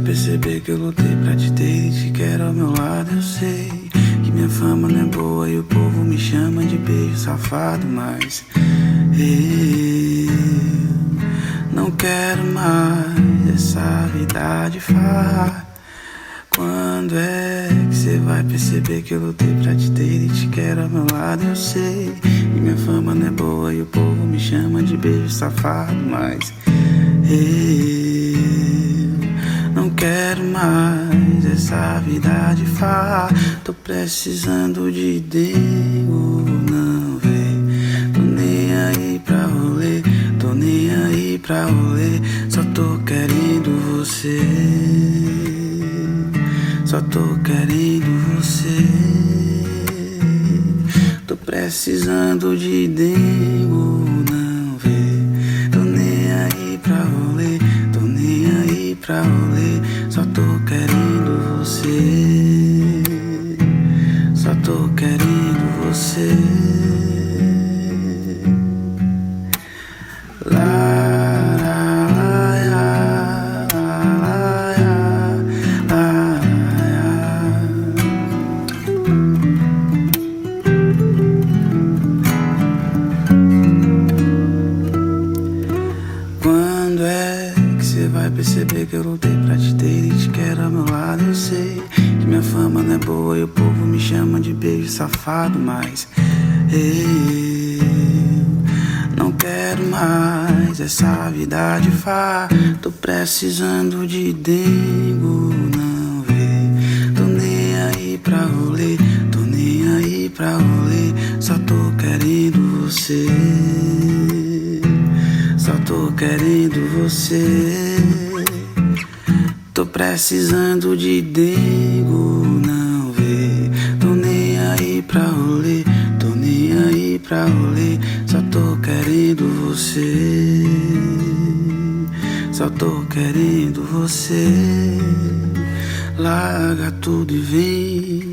perceber que eu lutei pra te ter e te quero ao meu lado. Eu sei que minha fama não é boa e o povo me chama de beijo safado, mas eu não quero mais essa vida de farra. Quando é que você vai perceber que eu lutei pra te ter e te quero ao meu lado? Eu sei que minha fama não é boa e o povo me chama de beijo safado, mas eu não quero mais essa vida de farra. Tô precisando de dengo, não vem. Tô nem aí pra rolê, tô nem aí pra rolê. Só tô querendo você, só tô querendo você. Tô precisando de dengo, não vê. Tô nem aí pra rolê, tô nem aí pra rolê. Só tô querendo você, só tô querendo você. Quando é que você vai perceber que eu lutei pra te ter e te quero ao meu lado? Eu sei que minha fama não é boa e o povo me chama de beijo safado, mas eu não quero mais essa vida de farra. Tô precisando de dengo, não vê. Tô nem aí pra rolê, tô nem aí pra rolê. Só tô querendo você, só tô querendo você. Tô precisando de dengo, não vê. Tô nem aí pra rolê, tô nem aí pra rolê. Só tô querendo você, só tô querendo você. Larga tudo e vem.